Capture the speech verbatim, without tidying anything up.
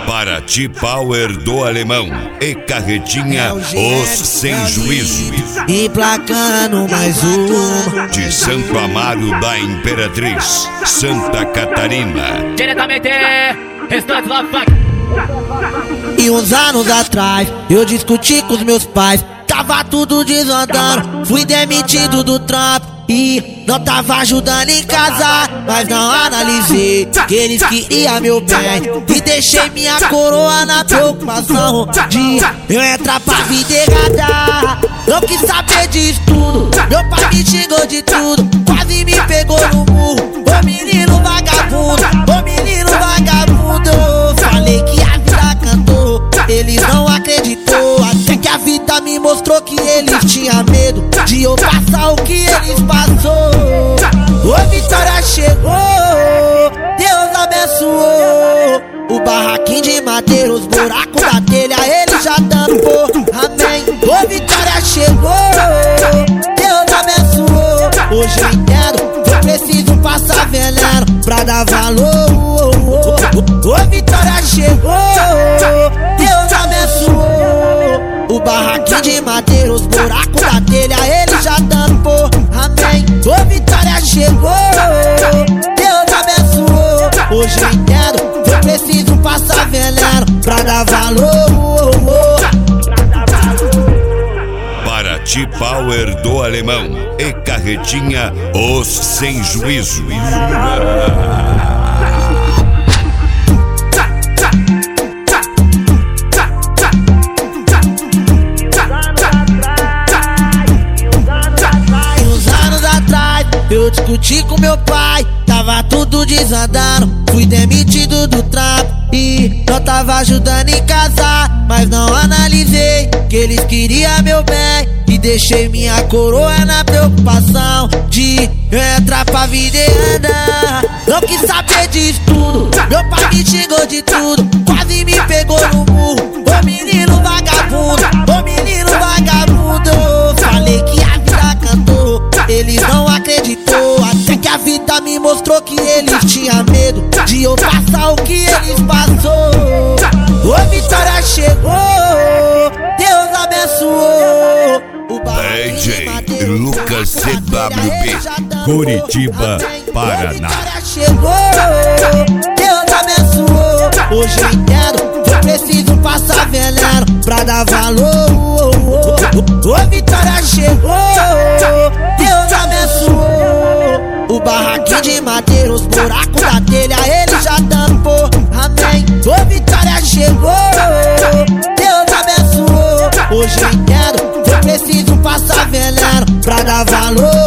Paraty Power do Alemão e Carretinha Os Sem Juízo. E placando mais uma de Santo Amaro da Imperatriz, Santa Catarina. Diretamente, restante lá, E uns anos atrás eu discuti com os meus pais, tava tudo desandando, fui demitido do trampo e não tava ajudando em casa, mas não analisei que eles queriam meu bem e deixei minha coroa na preocupação de eu entrar pra vida errada. Não quis saber disso tudo, meu pai me xingou de tudo, quase me pegou no murro. Ô menino vagabundo, ô menino vagabundo, falei que a vida cantou, eles não acreditou, até que a vida me mostrou que eles tinham medo de eu passar o que eles passou. Ô vitória chegou, Deus abençoou. O barraquinho de madeira, os buracos da telha, ele já tampou, amém. Ô vitória chegou, Deus abençoou. Hoje eu entendo, eu preciso passar veneno pra dar valor. Ô vitória chegou, Deus abençoou. O barraquinho de madeira, os buracos da telha, ele já tampou, amém. Ô vitória chegou, Deus abençoou. Hoje eu entendo, eu preciso passar veneno pra dar valor. Paraty Power do Alemão e Carretinha Os Sem Juízo. Eu discuti com meu pai, tava tudo desandando, fui demitido do trampo e não tava ajudando em casa, mas não analisei que eles queriam meu bem e deixei minha coroa na preocupação de eu entrar pra vida e andar. Não quis saber disso tudo, meu pai me xingou de tudo, quase me pegou no murro. Ô menino vagabundo, ô menino vagabundo, falei que a vida cantou, eles não acreditou, até que a vida me mostrou que eles tinham medo de eu passar o que eles passou. Ô vitória chegou, Deus abençoou. D J Lucas C W B, Curitiba, Paraná. Chegou, Deus abençoou. Hoje eu entendo, eu preciso passar veneno pra dar valor. Ô vitória chegou, Deus abençoou. O barraquinho de madeira, os buracos da telha, ele já tampou, amém. Ô vitória chegou, Deus abençoou. Hoje eu entendo, eu preciso passar veneno pra dar valor.